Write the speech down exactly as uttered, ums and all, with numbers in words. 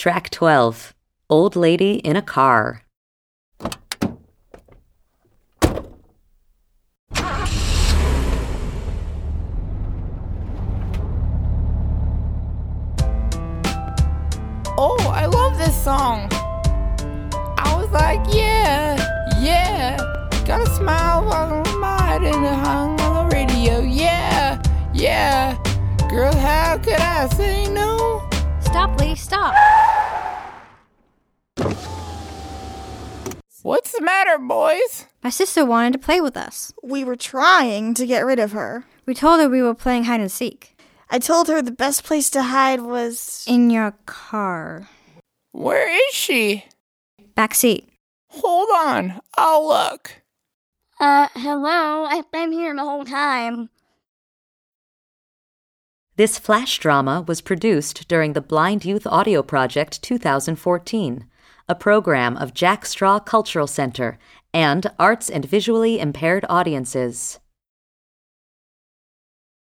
Track twelve, Old Lady in a Car. Oh, I love this song. I was like, yeah, yeah. Got a smile while I'm mad and it hung on the radio. Yeah, yeah. Girl, how could I say no? Stop, lady, stop. What's the matter, boys? My sister wanted to play with us. We were trying to get rid of her. We told her we were playing hide and seek. I told her the best place to hide was... in your car. Where is she? Back seat. Hold on, I'll look. Uh, hello? I've been here the whole time. This flash drama was produced during the Blind Youth Audio Project two thousand fourteen, a program of Jack Straw Cultural Center and Arts and Visually Impaired Audiences.